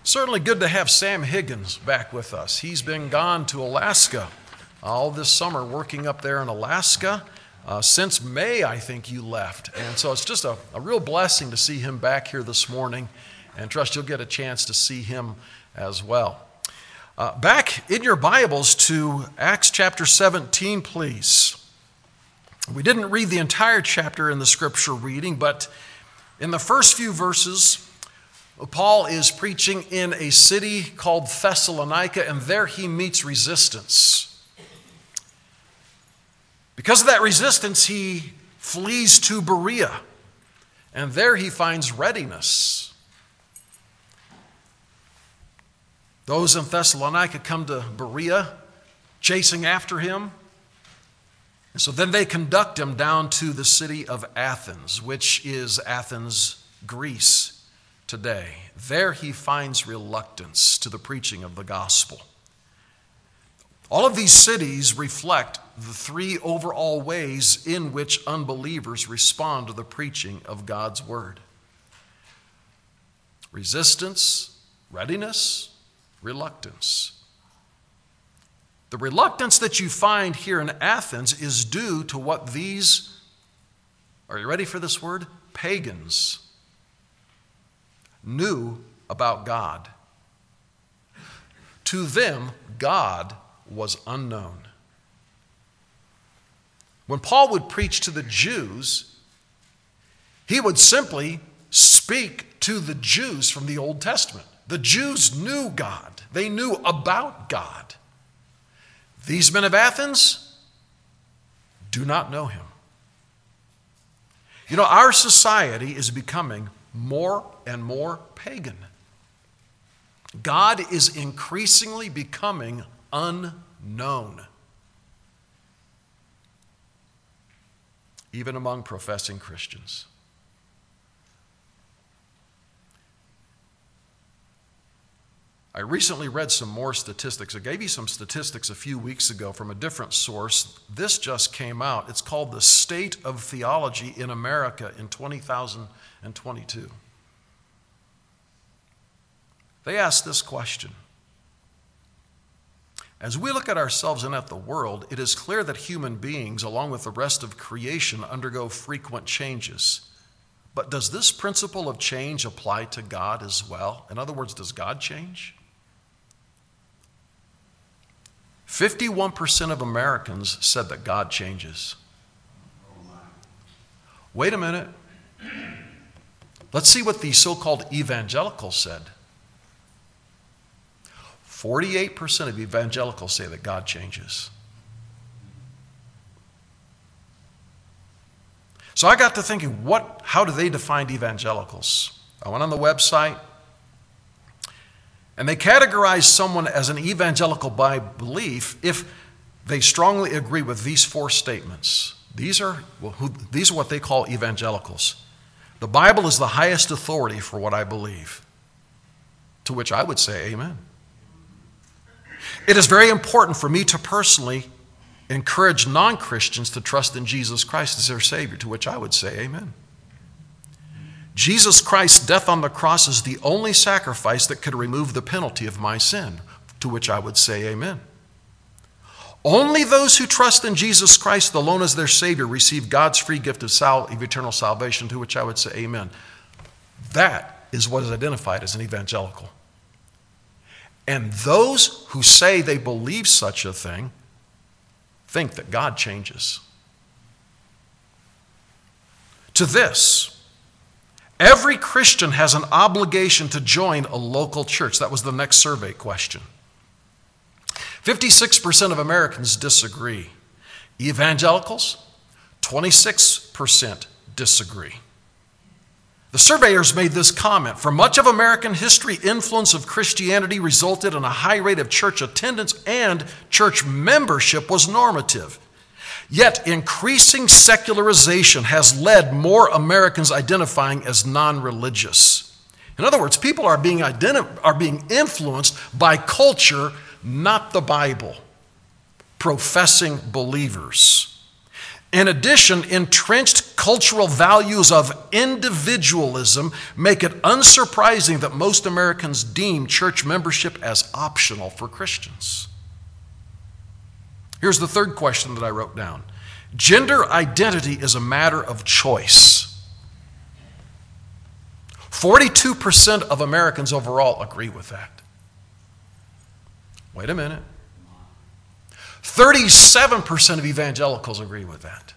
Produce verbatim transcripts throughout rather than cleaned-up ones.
Certainly good to have Sam Higgins back with us. He's been gone to Alaska all this summer, working up there in Alaska. Uh, since May, I think you left. And so it's just a, a real blessing to see him back here this morning, and trust you'll get a chance to see him as well. Uh, back in your Bibles to Acts chapter seventeen, please. We didn't read the entire chapter in the scripture reading, but in the first few verses, Paul is preaching in a city called Thessalonica, and there he meets resistance. Because of that resistance, he flees to Berea, and there he finds readiness. Those in Thessalonica come to Berea, chasing after him. And so then they conduct him down to the city of Athens, which is Athens, Greece. Today, there he finds reluctance to the preaching of the gospel. All of these cities reflect the three overall ways in which unbelievers respond to the preaching of God's word: resistance, readiness, reluctance. The reluctance that you find here in Athens is due to what these, are you ready for this word? Pagans knew about God. To them, God was unknown. When Paul would preach to the Jews, he would simply speak to the Jews from the Old Testament. The Jews knew God. They knew about God. These men of Athens do not know him. You know, our society is becoming more and more pagan. God is increasingly becoming unknown, even among professing Christians. I recently read some more statistics. I gave you some statistics a few weeks ago from a different source. This just came out. It's called The State of Theology in America in two thousand twenty-two. They asked this question: as we look at ourselves and at the world, it is clear that human beings, along with the rest of creation, undergo frequent changes. But does this principle of change apply to God as well? In other words, does God change? fifty-one percent of Americans said that God changes. Wait a minute. Let's see what the so-called evangelicals said. forty-eight percent of evangelicals say that God changes. So I got to thinking, what, how do they define evangelicals? I went on the website, and they categorize someone as an evangelical by belief if they strongly agree with these four statements. These are, well, who, these are what they call evangelicals. The Bible is the highest authority for what I believe. To which I would say amen. It is very important for me to personally encourage non-Christians to trust in Jesus Christ as their Savior, to which I would say amen. Jesus Christ's death on the cross is the only sacrifice that could remove the penalty of my sin, to which I would say amen. Only those who trust in Jesus Christ alone as their Savior receive God's free gift of, sal- of eternal salvation, to which I would say amen. That is what is identified as an evangelical. And those who say they believe such a thing think that God changes. To this, every Christian has an obligation to join a local church. That was the next survey question. fifty-six percent of Americans disagree. Evangelicals, twenty-six percent disagree. The surveyors made this comment: for much of American history, influence of Christianity resulted in a high rate of church attendance, and church membership was normative. Yet increasing secularization has led more Americans identifying as non-religious. In other words, people are being, identi- are being influenced by culture, not the Bible. Professing believers. In addition, entrenched cultural values of individualism make it unsurprising that most Americans deem church membership as optional for Christians. Here's the third question that I wrote down. Gender identity is a matter of choice. forty-two percent of Americans overall agree with that. Wait a minute. thirty-seven percent of evangelicals agree with that.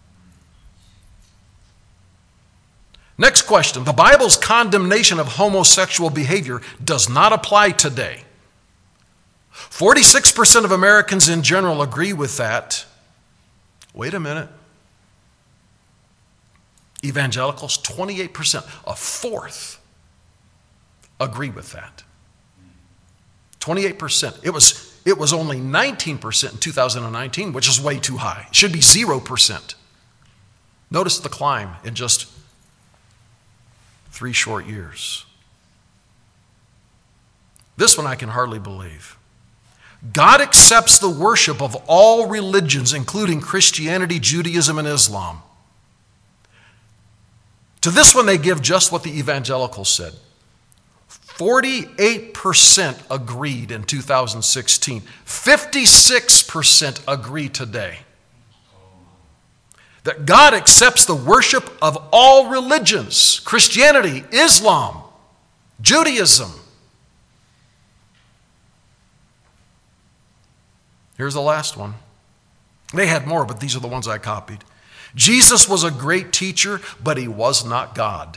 Next question. The Bible's condemnation of homosexual behavior does not apply today. forty-six percent of Americans in general agree with that. Wait a minute. Evangelicals, twenty-eight percent, a fourth, agree with that. twenty-eight percent. It was It was only nineteen percent in two thousand nineteen, which is way too high. It should be zero percent. Notice the climb in just three short years. This one I can hardly believe. God accepts the worship of all religions, including Christianity, Judaism, and Islam. To this one, they give just what the evangelicals said. forty-eight percent agreed in two thousand sixteen. fifty-six percent agree today. That God accepts the worship of all religions, Christianity, Islam, Judaism. Here's the last one. They had more, but these are the ones I copied. Jesus was a great teacher, but he was not God.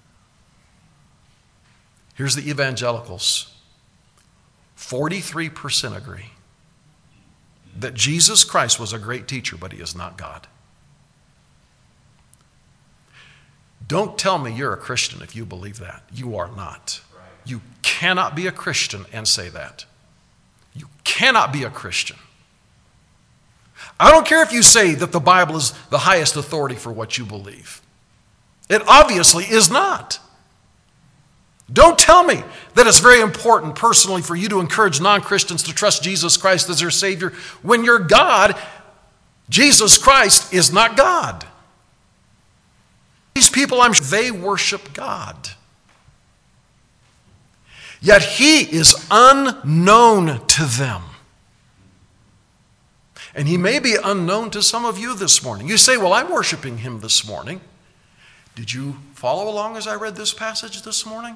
Here's the evangelicals. forty-three percent agree that Jesus Christ was a great teacher, but he is not God. Don't tell me you're a Christian if you believe that. You are not. You cannot be a Christian and say that. You cannot be a Christian. I don't care if you say that the Bible is the highest authority for what you believe. It obviously is not. Don't tell me that it's very important personally for you to encourage non-Christians to trust Jesus Christ as their Savior when your God, Jesus Christ, is not God. These people, I'm sure, they worship God. Yet he is unknown to them. And he may be unknown to some of you this morning. You say, well, I'm worshiping him this morning. Did you follow along as I read this passage this morning?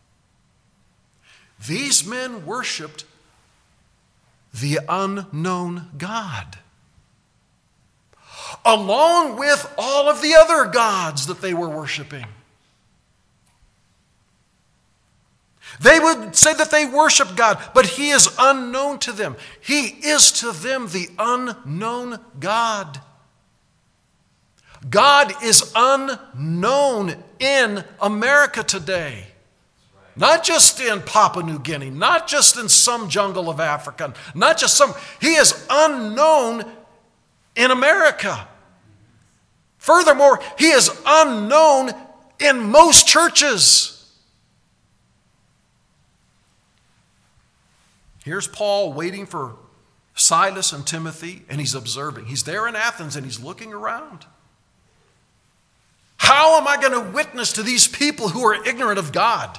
These men worshiped the unknown God, along with all of the other gods that they were worshiping. They would say that they worship God, but he is unknown to them. He is to them the unknown God. God is unknown in America today. Not just in Papua New Guinea, not just in some jungle of Africa, not just some, he is unknown in America. Furthermore, he is unknown in most churches. Here's Paul waiting for Silas and Timothy, and he's observing. He's there in Athens, and he's looking around. How am I going to witness to these people who are ignorant of God?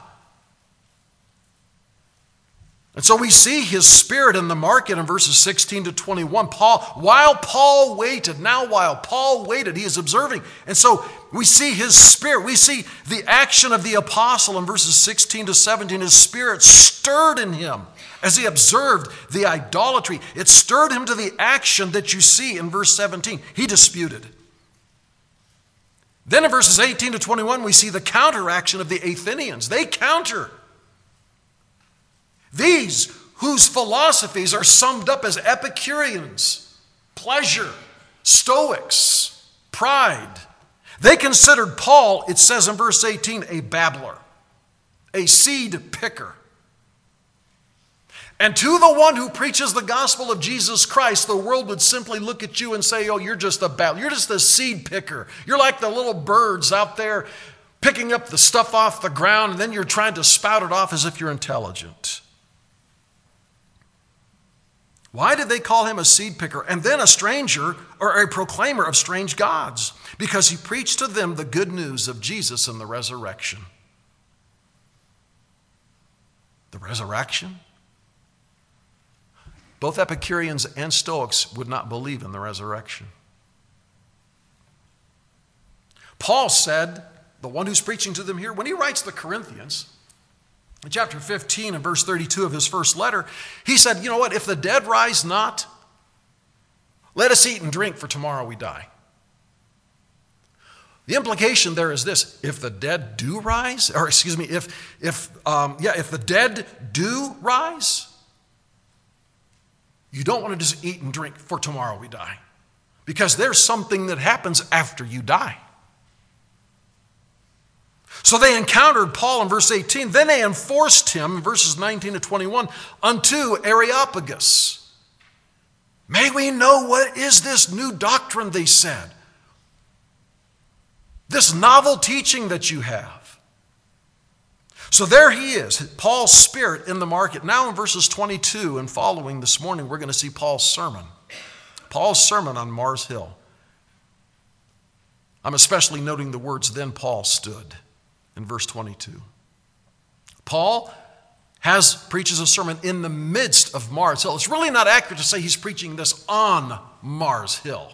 And so we see his spirit in the market in verses sixteen to twenty-one. Paul, while Paul waited, now while Paul waited, he is observing. And so we see his spirit. We see the action of the apostle in verses sixteen to seventeen. His spirit stirred in him as he observed the idolatry. It stirred him to the action that you see in verse seventeen. He disputed. Then in verses eighteen to twenty-one, we see the counteraction of the Athenians. They counter. These whose philosophies are summed up as Epicureans, pleasure, Stoics, pride. They considered Paul, it says in verse eighteen, a babbler, a seed picker. And to the one who preaches the gospel of Jesus Christ, the world would simply look at you and say, oh, you're just a babbler. You're just a seed picker. You're like the little birds out there picking up the stuff off the ground, and then you're trying to spout it off as if you're intelligent. Why did they call him a seed picker and then a stranger or a proclaimer of strange gods? Because he preached to them the good news of Jesus and the resurrection. The resurrection? Both Epicureans and Stoics would not believe in the resurrection. Paul said, the one who's preaching to them here, when he writes the Corinthians, in chapter fifteen and verse thirty-two of his first letter, he said, you know what, if the dead rise not, let us eat and drink, for tomorrow we die. The implication there is this: if the dead do rise, or excuse me, if if um, yeah, if the dead do rise, you don't want to just eat and drink, for tomorrow we die, because there's something that happens after you die. So they encountered Paul in verse eighteen. Then they enforced him, in verses nineteen to twenty-one, unto Areopagus. May we know what is this new doctrine, they said. This novel teaching that you have. So there he is, Paul's spirit in the market. Now in verses twenty-two and following this morning, we're going to see Paul's sermon. Paul's sermon on Mars Hill. I'm especially noting the words, then Paul stood, in verse twenty-two. Paul has preaches a sermon in the midst of Mars Hill. It's really not accurate to say he's preaching this on Mars Hill.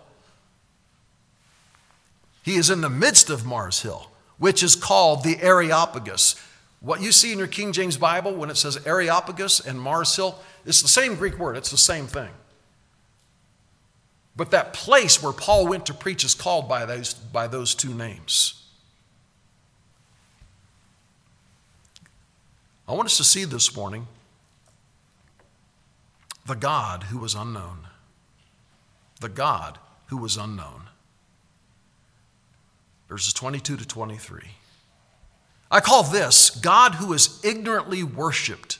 He is in the midst of Mars Hill, which is called the Areopagus. What you see in your King James Bible when it says Areopagus and Mars Hill, it's the same Greek word. It's the same thing. But that place where Paul went to preach is called by those, by those two names. I want us to see this morning the God who was unknown. The God who was unknown. Verses twenty-two to twenty-three. I call this God who is ignorantly worshiped.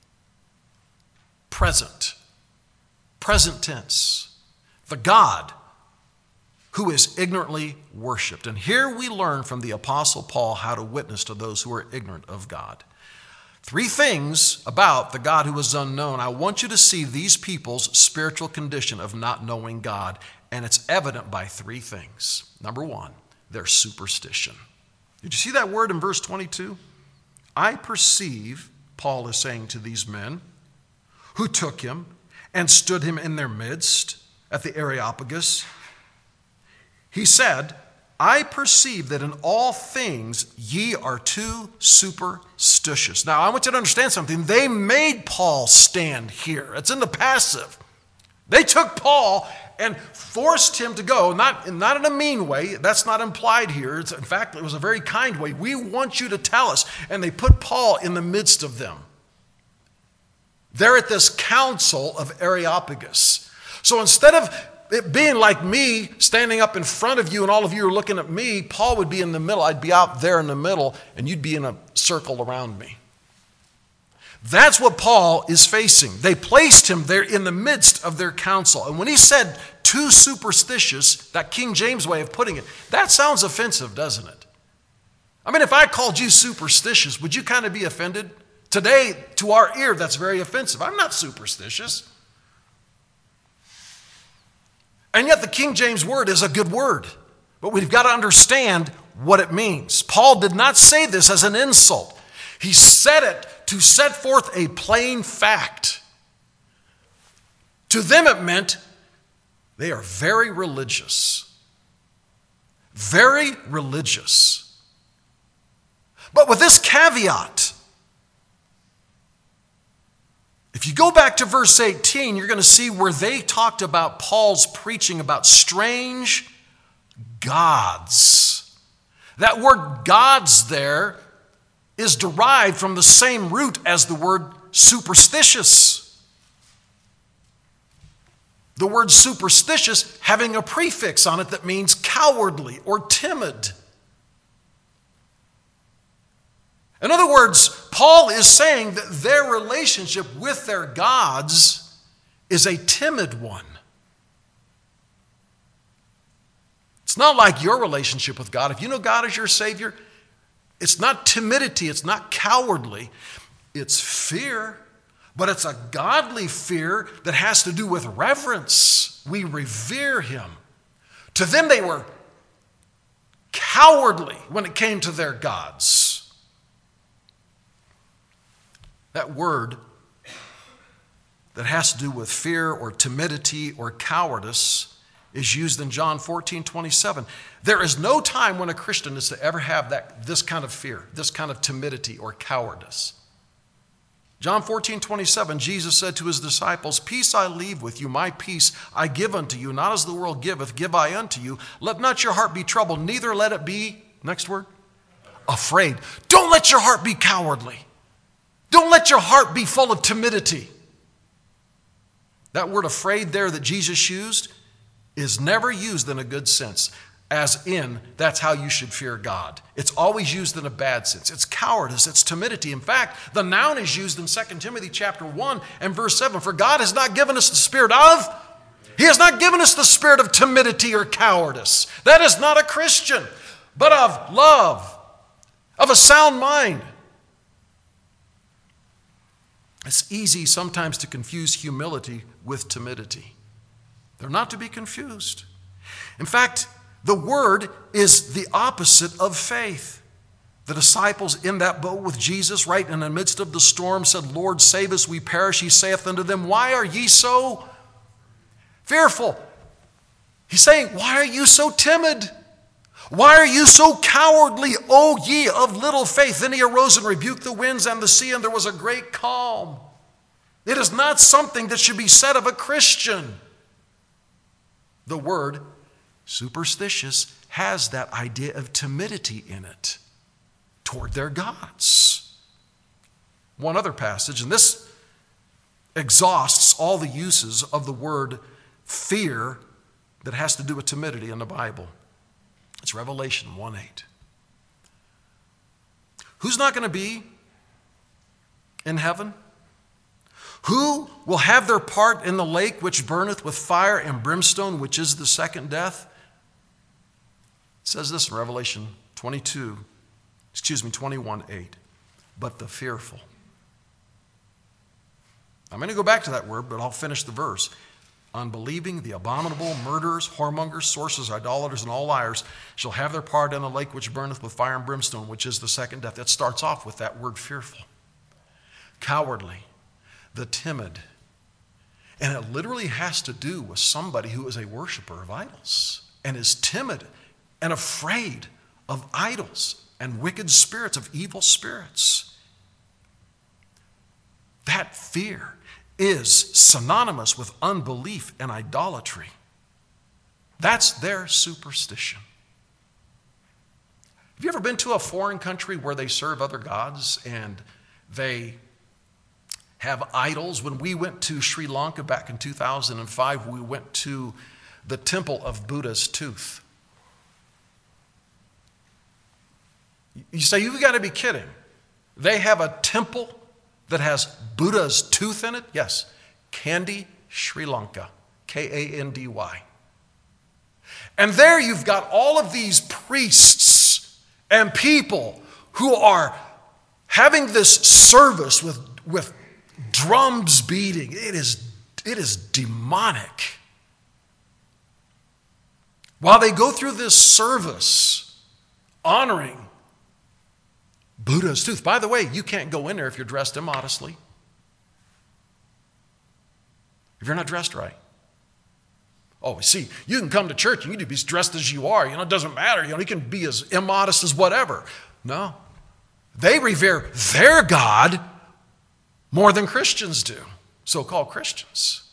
Present. Present tense. The God who is ignorantly worshiped. And here we learn from the Apostle Paul how to witness to those who are ignorant of God. Three things about the God who is unknown. I want you to see these people's spiritual condition of not knowing God, and it's evident by three things. Number one, their superstition. Did you see that word in verse twenty-two? I perceive, Paul is saying to these men, who took him and stood him in their midst at the Areopagus. He said, I perceive that in all things ye are too superstitious. Now, I want you to understand something. They made Paul stand here. It's in the passive. They took Paul and forced him to go, not, not in a mean way. That's not implied here. It's, in fact, it was a very kind way. We want you to tell us. And they put Paul in the midst of them. They're at this council of Areopagus. So instead of it being like me standing up in front of you and all of you are looking at me, Paul would be in the middle. I'd be out there in the middle and you'd be in a circle around me. That's what Paul is facing. They placed him there in the midst of their council. And when he said too superstitious, that King James way of putting it, that sounds offensive, doesn't it? I mean, if I called you superstitious, would you kind of be offended? Today, to our ear, that's very offensive. I'm not superstitious. And yet the King James word is a good word. But we've got to understand what it means. Paul did not say this as an insult. He said it to set forth a plain fact. To them it meant they are very religious. Very religious. But with this caveat, if you go back to verse eighteen, you're going to see where they talked about Paul's preaching about strange gods. That word gods there is derived from the same root as the word superstitious. The word superstitious having a prefix on it that means cowardly or timid. In other words, Paul is saying that their relationship with their gods is a timid one. It's not like your relationship with God. If you know God as your Savior, it's not timidity, it's not cowardly, it's fear. But it's a godly fear that has to do with reverence. We revere him. To them, they were cowardly when it came to their gods. That word that has to do with fear or timidity or cowardice is used in John fourteen twenty-seven. There is no time when a Christian is to ever have that, this kind of fear, this kind of timidity or cowardice. John fourteen twenty-seven, Jesus said to his disciples, "Peace I leave with you, my peace I give unto you, not as the world giveth, give I unto you. Let not your heart be troubled, neither let it be," next word, "afraid." Don't let your heart be cowardly. Don't let your heart be full of timidity. That word afraid there that Jesus used is never used in a good sense, as in that's how you should fear God. It's always used in a bad sense. It's cowardice, it's timidity. In fact, the noun is used in Second Timothy chapter one and verse seven. For God has not given us the spirit of, he has not given us the spirit of timidity or cowardice. That is not a Christian, but of love, of a sound mind. It's easy sometimes to confuse humility with timidity. They're not to be confused. In fact, the word is the opposite of faith. The disciples in that boat with Jesus, right in the midst of the storm, said, "Lord, save us, we perish." He saith unto them, "Why are ye so fearful?" He's saying, why are you so timid? Why are you so cowardly, O ye of little faith? Then he arose and rebuked the winds and the sea, and there was a great calm. It is not something that should be said of a Christian. The word superstitious has that idea of timidity in it toward their gods. One other passage, and this exhausts all the uses of the word fear that has to do with timidity in the Bible. It's Revelation one eight. Who's not going to be in heaven? Who will have their part in the lake which burneth with fire and brimstone, which is the second death? It says this in Revelation twenty-two, excuse me, twenty-one eight. But the fearful. I'm going to go back to that word, but I'll finish the verse. Unbelieving, the abominable, murderers, whoremongers, sorcerers, idolaters, and all liars shall have their part in the lake which burneth with fire and brimstone, which is the second death. That starts off with that word fearful. Cowardly, the timid. And it literally has to do with somebody who is a worshiper of idols and is timid and afraid of idols and wicked spirits, of evil spirits. That fear is synonymous with unbelief and idolatry. That's their superstition. Have you ever been to a foreign country where they serve other gods and they have idols? When we went to Sri Lanka back in two thousand five, we went to the temple of Buddha's tooth. You say, you've got to be kidding. They have a temple that has Buddha's tooth in it? Yes. Kandy, Sri Lanka. K A N D Y. And there you've got all of these priests and people who are having this service with, with drums beating. It is, it is demonic. While they go through this service honoring Buddha's tooth. By the way, you can't go in there if you're dressed immodestly. If you're not dressed right. Oh, see, you can come to church and you can be dressed as you are. You know, it doesn't matter. You know, you can be as immodest as whatever. No. They revere their God more than Christians do, so-called Christians.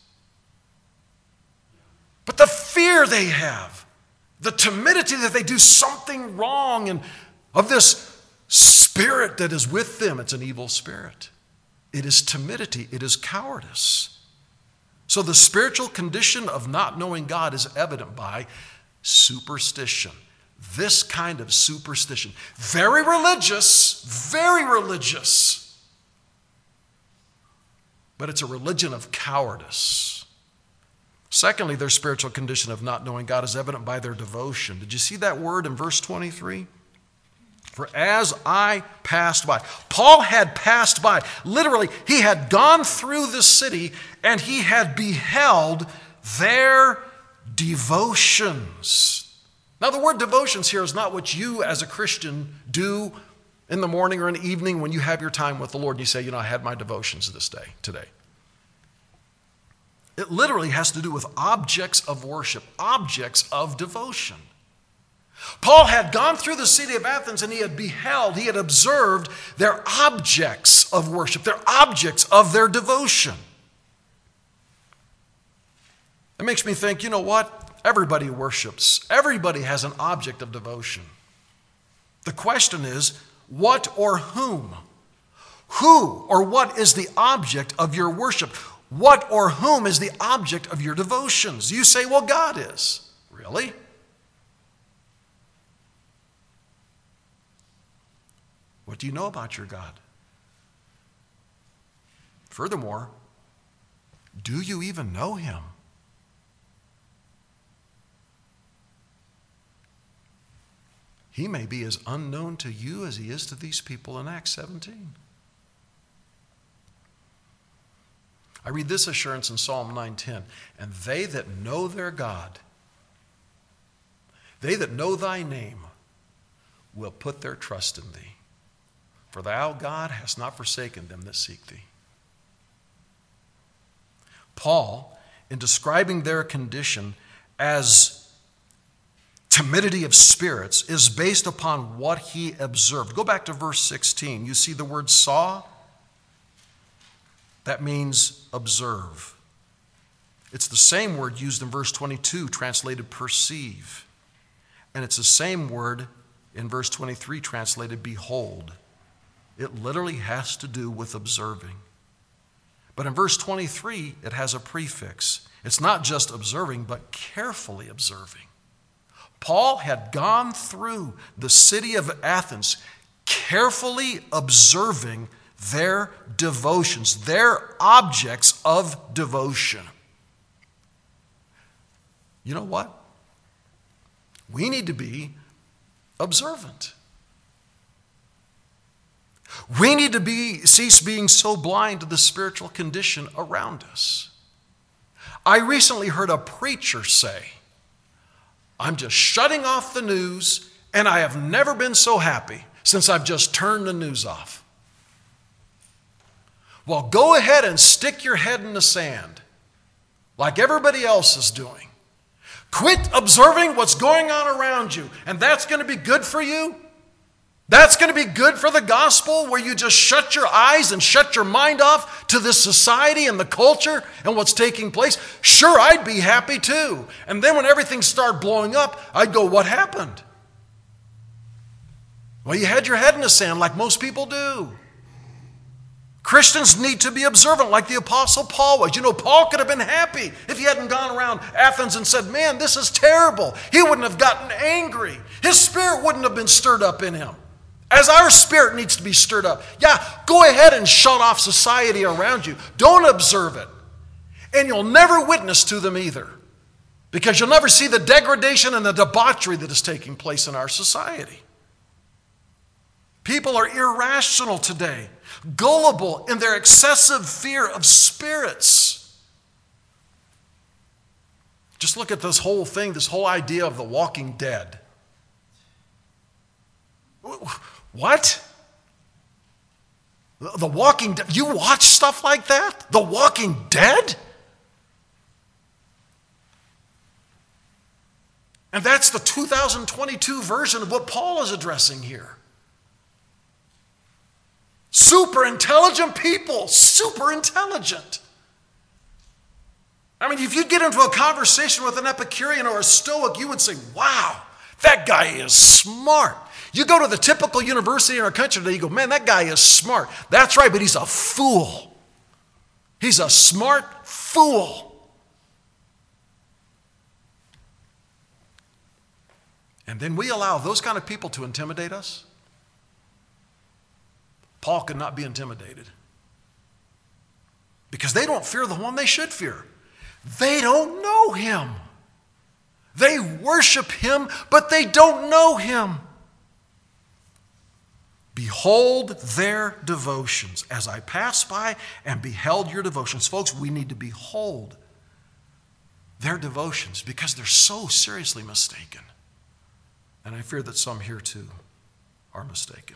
But the fear they have, the timidity that they do something wrong, and of this spirit that is with them, it's an evil spirit. It is timidity. It is cowardice. So the spiritual condition of not knowing God is evident by superstition. This kind of superstition. Very religious, very religious. But it's a religion of cowardice. Secondly, their spiritual condition of not knowing God is evident by their devotion. Did you see that word in verse twenty-three? For as I passed by. Paul had passed by. Literally, he had gone through the city and he had beheld their devotions. Now, the word devotions here is not what you as a Christian do in the morning or in the evening when you have your time with the Lord and you say, you know, I had my devotions this day, today. It literally has to do with objects of worship, objects of devotion. Paul had gone through the city of Athens and he had beheld, he had observed their objects of worship, their objects of their devotion. That makes me think, you know what? Everybody worships. Everybody has an object of devotion. The question is, what or whom? Who or what is the object of your worship? What or whom is the object of your devotions? You say, well, God is. Really? What do you know about your God? Furthermore, do you even know him? He may be as unknown to you as he is to these people in Acts seventeen. I read this assurance in Psalm nine ten. And they that know their God, they that know thy name, will put their trust in thee. For thou, God, hast not forsaken them that seek thee. Paul, in describing their condition as timidity of spirits, is based upon what he observed. Go back to verse sixteen. You see the word saw? That means observe. It's the same word used in verse twenty-two, translated perceive. And it's the same word in verse twenty-three, translated behold. It literally has to do with observing. But in verse twenty-three, it has a prefix. It's not just observing, but carefully observing. Paul had gone through the city of Athens, carefully observing their devotions, their objects of devotion. You know what? We need to be observant. We need to be, cease being so blind to the spiritual condition around us. I recently heard a preacher say, I'm just shutting off the news, and I have never been so happy since I've just turned the news off. Well, go ahead and stick your head in the sand like everybody else is doing. Quit observing what's going on around you, and that's going to be good for you. That's going to be good for the gospel, where you just shut your eyes and shut your mind off to this society and the culture and what's taking place. Sure, I'd be happy too. And then when everything started blowing up, I'd go, what happened? Well, you had your head in the sand like most people do. Christians need to be observant like the Apostle Paul was. You know, Paul could have been happy if he hadn't gone around Athens and said, man, this is terrible. He wouldn't have gotten angry. His spirit wouldn't have been stirred up in him. As our spirit needs to be stirred up. Yeah, go ahead and shut off society around you. Don't observe it. And you'll never witness to them either. Because you'll never see the degradation and the debauchery that is taking place in our society. People are irrational today, gullible in their excessive fear of spirits. Just look at this whole thing, this whole idea of the walking dead. What? The Walking Dead? You watch stuff like that? The Walking Dead? And that's the two thousand twenty-two version of what Paul is addressing here. Super intelligent people, super intelligent. I mean, if you get into a conversation with an Epicurean or a Stoic, you would say, wow, that guy is smart. You go to the typical university in our country today, you go, man, that guy is smart. That's right, but he's a fool. He's a smart fool. And then we allow those kind of people to intimidate us. Paul could not be intimidated because they don't fear the one they should fear. They don't know him. They worship him, but they don't know him. Behold their devotions. As I passed by and beheld your devotions. Folks, we need to behold their devotions because they're so seriously mistaken. And I fear that some here too are mistaken.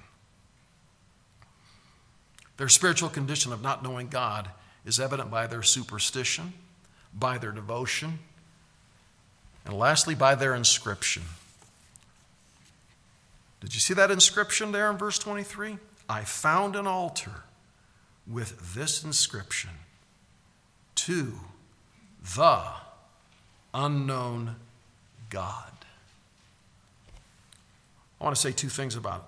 Their spiritual condition of not knowing God is evident by their superstition, by their devotion, and lastly, by their inscription. Did you see that inscription there in verse twenty-three? I found an altar with this inscription, to the unknown God. I want to say two things about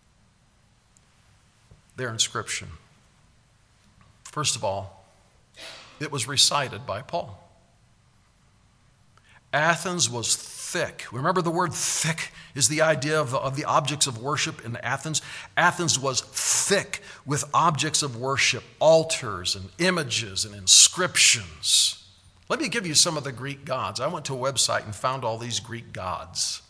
their inscription. First of all, it was recited by Paul. Athens was thick. Remember, the word thick is the idea of the, of the objects of worship in Athens. Athens was thick with objects of worship, altars and images and inscriptions. Let me give you some of the Greek gods. I went to a website and found all these Greek gods.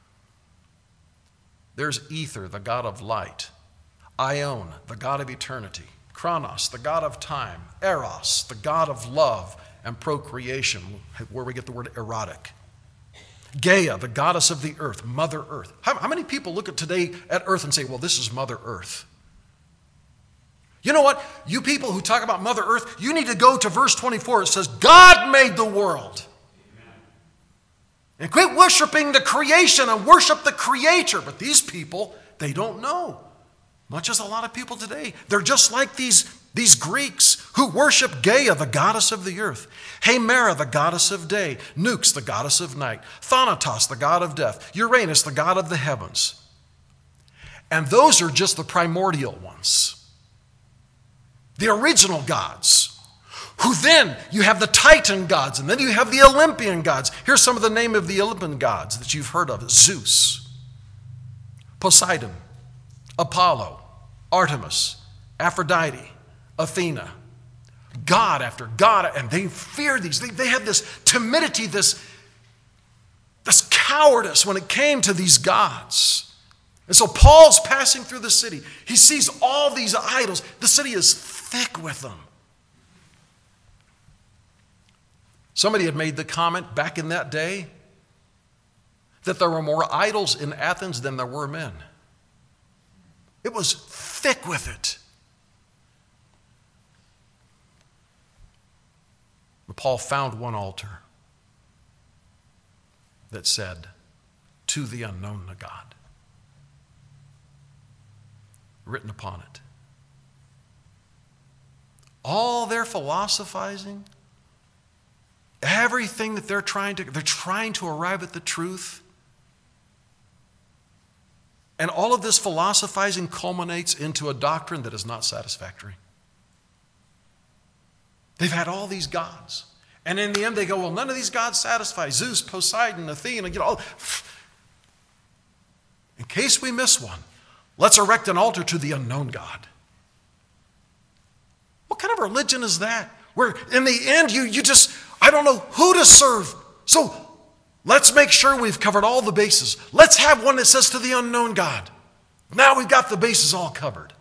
There's Ether, the god of light. Ion, the god of eternity. Kronos, the god of time. Eros, the god of love and procreation, where we get the word erotic. Gaia, the goddess of the earth, Mother Earth. How, how many people look at today at Earth and say, well, this is Mother Earth? You know what? You people who talk about Mother Earth, you need to go to verse twenty-four. It says, God made the world. Amen. And quit worshiping the creation and worship the Creator. But these people, they don't know. Much as a lot of people today. They're just like these, these Greeks who worship Gaia, the goddess of the earth. Hemera, the goddess of day. Nux, the goddess of night. Thanatos, the god of death. Uranus, the god of the heavens. And those are just the primordial ones. The original gods. Who then, you have the Titan gods, and then you have the Olympian gods. Here's some of the name of the Olympian gods that you've heard of. Zeus, Poseidon, Apollo, Artemis, Aphrodite, Athena. God after God, and they fear these. They, they have this timidity, this, this cowardice when it came to these gods. And so Paul's passing through the city. He sees all these idols. The city is thick with them. Somebody had made the comment back in that day that there were more idols in Athens than there were men. It was thick with it. But Paul found one altar that said, to the unknown God, written upon it. All their philosophizing, everything that they're trying to, they're trying to arrive at the truth. And all of this philosophizing culminates into a doctrine that is not satisfactory. They've had all these gods. And in the end they go, well, none of these gods satisfy. Zeus, Poseidon, Athena, you know. All. In case we miss one, let's erect an altar to the unknown God. What kind of religion is that? Where in the end you, you just, I don't know who to serve. So let's make sure we've covered all the bases. Let's have one that says to the unknown God. Now we've got the bases all covered.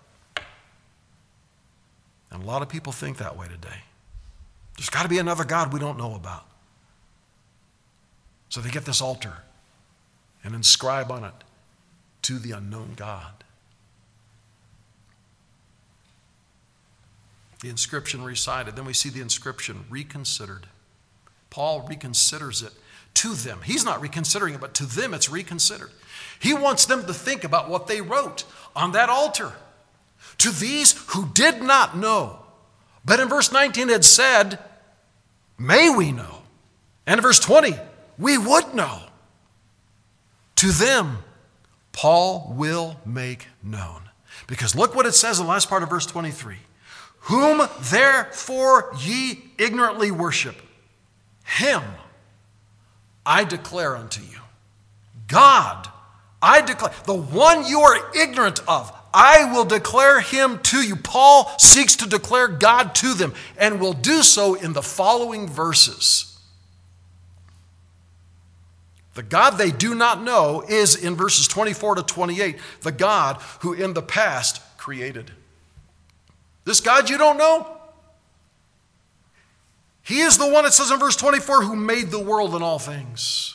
And a lot of people think that way today. There's got to be another God we don't know about. So they get this altar and inscribe on it, to the unknown God. The inscription recited. Then we see the inscription reconsidered. Paul reconsiders it to them. He's not reconsidering it, but to them it's reconsidered. He wants them to think about what they wrote on that altar. To these who did not know. But in verse nineteen it said, may we know. And in verse twenty, we would know. To them, Paul will make known. Because look what it says in the last part of verse twenty-three. Whom therefore ye ignorantly worship, him I declare unto you. God, I declare, the one you are ignorant of, I will declare him to you. Paul seeks to declare God to them and will do so in the following verses. The God they do not know is, in verses twenty-four to twenty-eight, the God who in the past created. This God you don't know, He is the one, it says in verse twenty-four, who made the world and all things.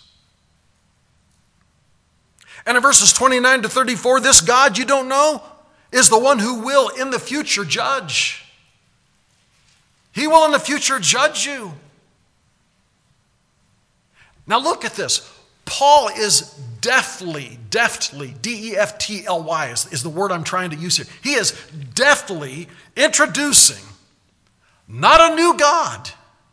And in verses twenty-nine to thirty-four, this God you don't know is the one who will in the future judge. He will in the future judge you. Now look at this. Paul is deftly, deftly, D E F T L Y is, is the word I'm trying to use here. He is deftly introducing not a new God.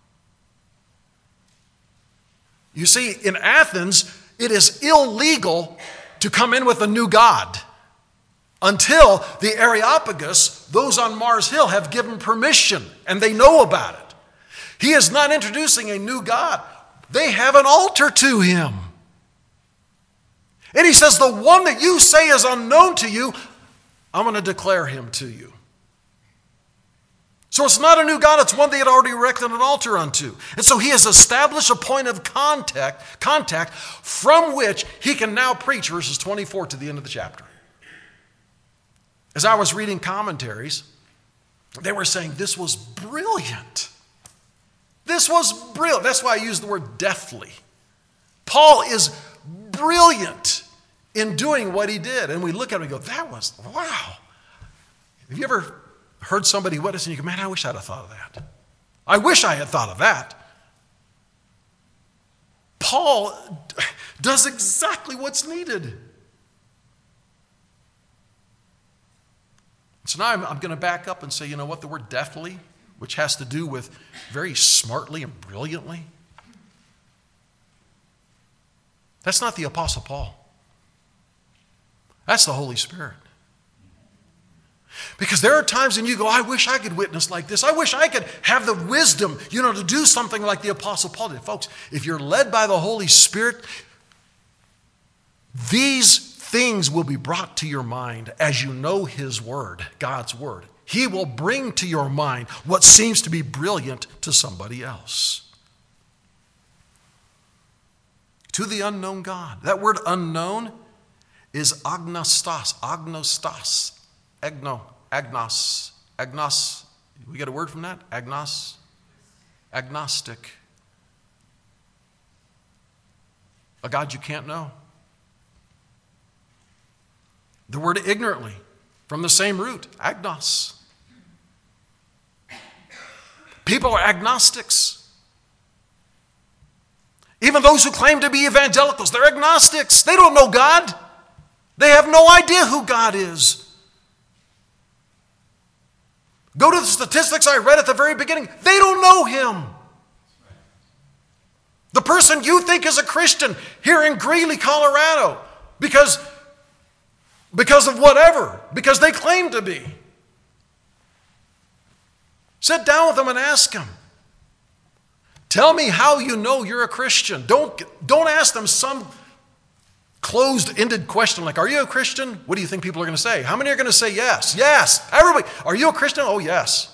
You see, in Athens, it is illegal to come in with a new God until the Areopagus, those on Mars Hill, have given permission and they know about it. He is not introducing a new God. They have an altar to him. And he says, the one that you say is unknown to you, I'm going to declare him to you. So it's not a new God, it's one they had already erected an altar unto. And so he has established a point of contact, contact from which he can now preach verses twenty-four to the end of the chapter. As I was reading commentaries, they were saying this was brilliant. This was brilliant. That's why I use the word deftly. Paul is brilliant in doing what he did. And we look at him and go, that was, wow. Have you ever heard somebody witness and you go, man, I wish I'd have thought of that. I wish I had thought of that. Paul does exactly what's needed. So now I'm, I'm going to back up and say, you know what, the word deftly, which has to do with very smartly and brilliantly, that's not the Apostle Paul. That's the Holy Spirit. Because there are times when you go, I wish I could witness like this. I wish I could have the wisdom, you know, to do something like the Apostle Paul did. Folks, if you're led by the Holy Spirit, these things will be brought to your mind as you know His Word, God's Word. He will bring to your mind what seems to be brilliant to somebody else. To the unknown God. That word unknown is agnostos, agnostos, agno, agnos, agnos. We get a word from that? Agnos, agnostic. A God you can't know. The word ignorantly, from the same root, agnos. People are agnostics. Even those who claim to be evangelicals, they're agnostics. They don't know God. They have no idea who God is. Go to the statistics I read at the very beginning. They don't know Him. The person you think is a Christian here in Greeley, Colorado, because, because of whatever, because they claim to be. Sit down with them and ask them. Tell me how you know you're a Christian. Don't, don't ask them some closed-ended question like, are you a Christian? What do you think people are going to say? How many are going to say yes? Yes. Everybody. Are you a Christian? Oh, yes.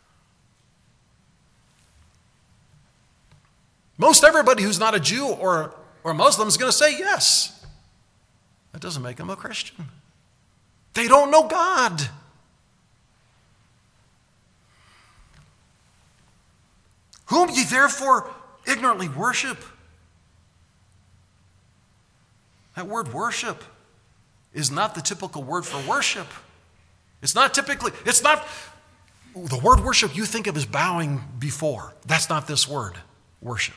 Most everybody who's not a Jew or, or Muslim is going to say yes. That doesn't make them a Christian. They don't know God. Whom ye therefore ignorantly worship. That word worship is not the typical word for worship. It's not typically, it's not, the word worship you think of as bowing before. That's not this word, worship.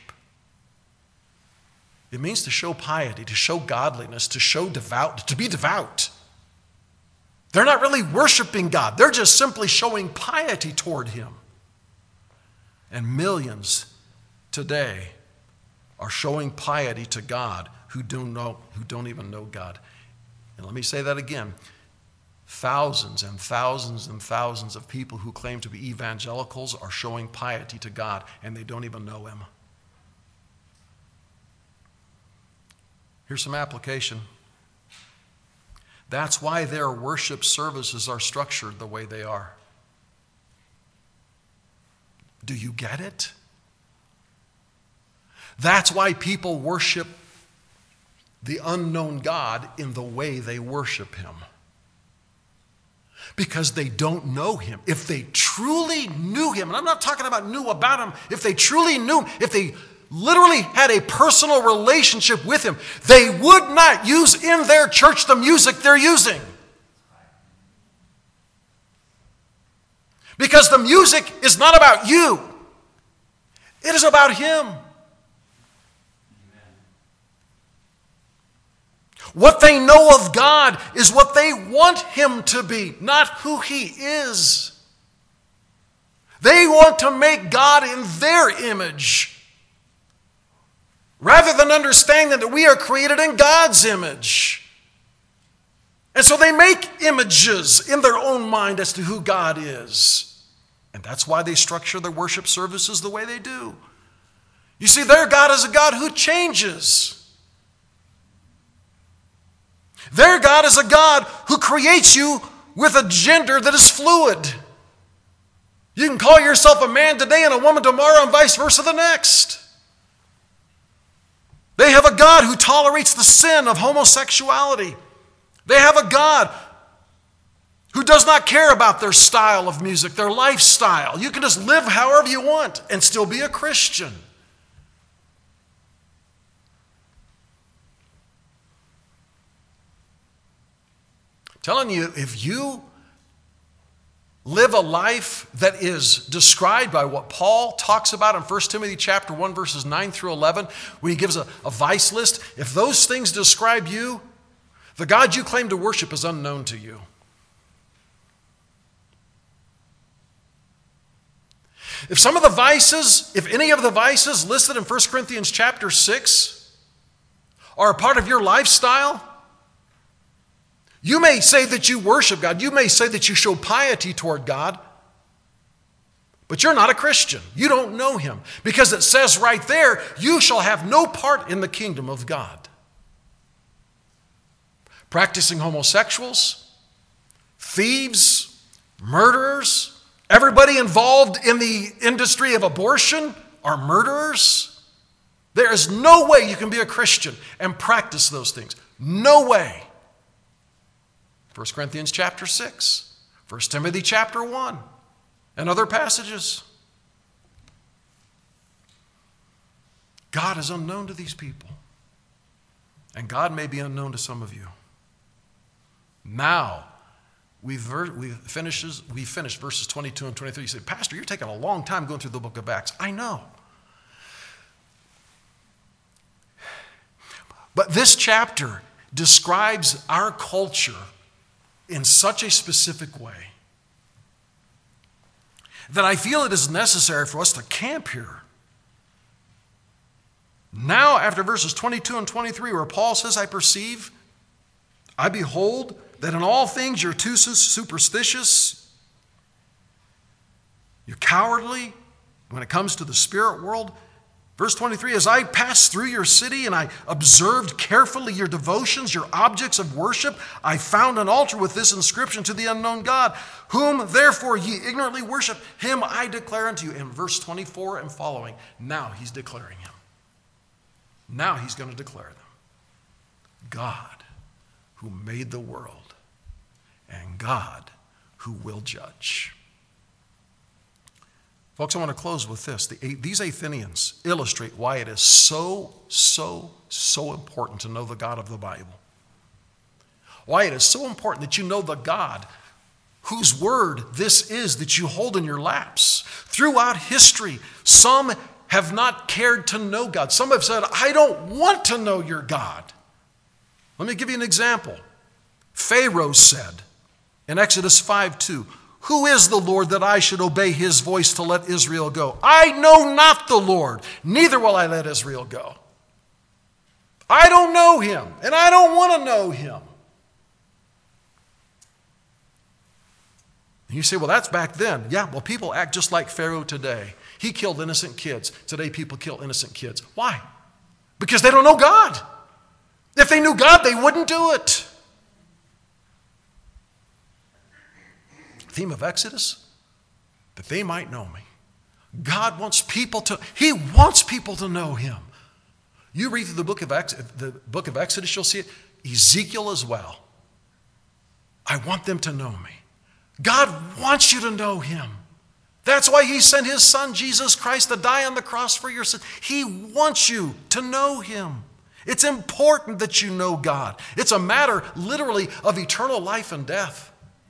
It means to show piety, to show godliness, to show devout, to be devout. They're not really worshiping God. They're just simply showing piety toward Him. And millions today are showing piety to God who don't know, who don't even know God. And let me say that again. Thousands and thousands and thousands of people who claim to be evangelicals are showing piety to God, and they don't even know Him. Here's some application. That's why their worship services are structured the way they are. Do you get it? That's why people worship the unknown God in the way they worship him. Because they don't know him. If they truly knew him, and I'm not talking about knew about him, if they truly knew him, if they literally had a personal relationship with him, they would not use in their church the music they're using. Because the music is not about you. It is about him. What they know of God is what they want him to be, not who he is. They want to make God in their image, rather than understanding that we are created in God's image. And so they make images in their own mind as to who God is. And that's why they structure their worship services the way they do. You see, their God is a God who changes. Their God is a God who creates you with a gender that is fluid. You can call yourself a man today and a woman tomorrow and vice versa the next. They have a God who tolerates the sin of homosexuality. They have a God who does not care about their style of music, their lifestyle. You can just live however you want and still be a Christian. Telling you, if you live a life that is described by what Paul talks about in First Timothy chapter one, verses nine through eleven, where he gives a, a vice list, if those things describe you, the God you claim to worship is unknown to you. If some of the vices, if any of the vices listed in First Corinthians chapter six are a part of your lifestyle, you may say that you worship God. You may say that you show piety toward God. But you're not a Christian. You don't know him. Because it says right there, you shall have no part in the kingdom of God. Practicing homosexuals, thieves, murderers, everybody involved in the industry of abortion are murderers. There is no way you can be a Christian and practice those things. No way. First Corinthians chapter six, First Timothy chapter one, and other passages. God is unknown to these people. And God may be unknown to some of you. Now, we've, we finishes, we finished verses twenty-two and twenty-three. You say, Pastor, you're taking a long time going through the book of Acts. I know. But this chapter describes our culture in such a specific way that I feel it is necessary for us to camp here. Now, after verses twenty-two and twenty-three, where Paul says, I perceive, I behold, that in all things you're too superstitious, you're cowardly when it comes to the spirit world. Verse twenty-three, as I passed through your city and I observed carefully your devotions, your objects of worship, I found an altar with this inscription to the unknown God, whom therefore ye ignorantly worship, him I declare unto you. In verse twenty-four and following, now he's declaring him. Now he's going to declare them. God who made the world and God who will judge. Folks, I want to close with this. The, these Athenians illustrate why it is so, so, so important to know the God of the Bible. Why it is so important that you know the God whose word this is that you hold in your laps. Throughout history, some have not cared to know God. Some have said, I don't want to know your God. Let me give you an example. Pharaoh said in Exodus five two, who is the Lord that I should obey his voice to let Israel go? I know not the Lord, neither will I let Israel go. I don't know him, and I don't want to know him. And you say, well, that's back then. Yeah, well, people act just like Pharaoh today. He killed innocent kids. Today, people kill innocent kids. Why? Because they don't know God. If they knew God, they wouldn't do it. Theme of Exodus, that they might know me. God wants people to, he wants people to know him. You read through the book of Ex- the book of Exodus, you'll see it. Ezekiel as well. I want them to know me. God wants you to know him. That's why he sent his son, Jesus Christ, to die on the cross for your sins. He wants you to know him. It's important that you know God. It's a matter, literally, of eternal life and death.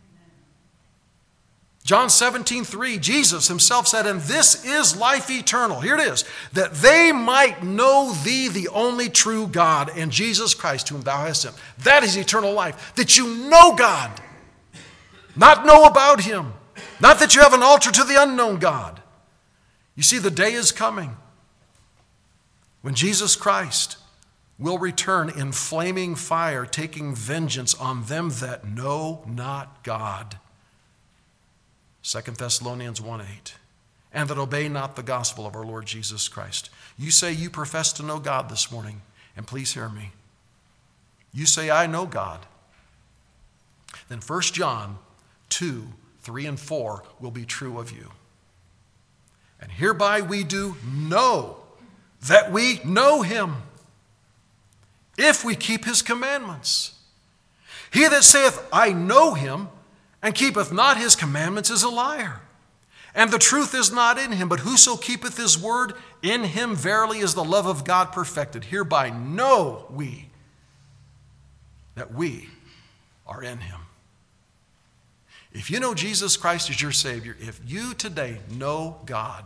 John seventeen three, Jesus himself said, and this is life eternal. Here it is, that they might know thee, the only true God, and Jesus Christ, whom thou hast sent. That is eternal life, that you know God, not know about him, not that you have an altar to the unknown God. You see, the day is coming when Jesus Christ will return in flaming fire, taking vengeance on them that know not God. Second Thessalonians one eight, and that obey not the gospel of our Lord Jesus Christ. You say you profess to know God this morning, and please hear me. You say, I know God. Then First John two, three and four will be true of you. And hereby we do know that we know him, if we keep his commandments. He that saith, I know him, and keepeth not his commandments is a liar, and the truth is not in him. But whoso keepeth his word, in him verily is the love of God perfected. Hereby know we that we are in him. If you know Jesus Christ as your Savior, if you today know God,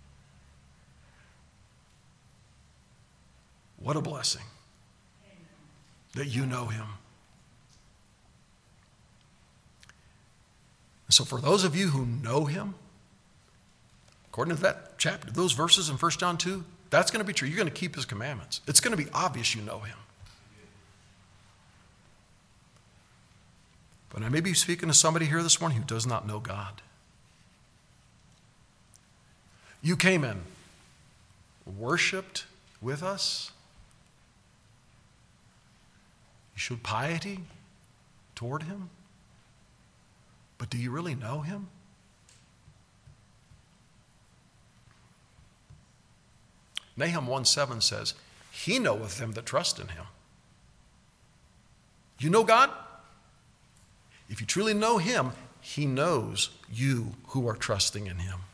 what a blessing that you know him. So for those of you who know him, according to that chapter, those verses in First John two, that's going to be true. You're going to keep his commandments. It's going to be obvious you know him. But I may be speaking to somebody here this morning who does not know God. You came in, worshiped with us. You showed piety toward him. But do you really know him? Nahum one seven says, he knoweth them that trust in him. You know God? If you truly know him, he knows you who are trusting in him.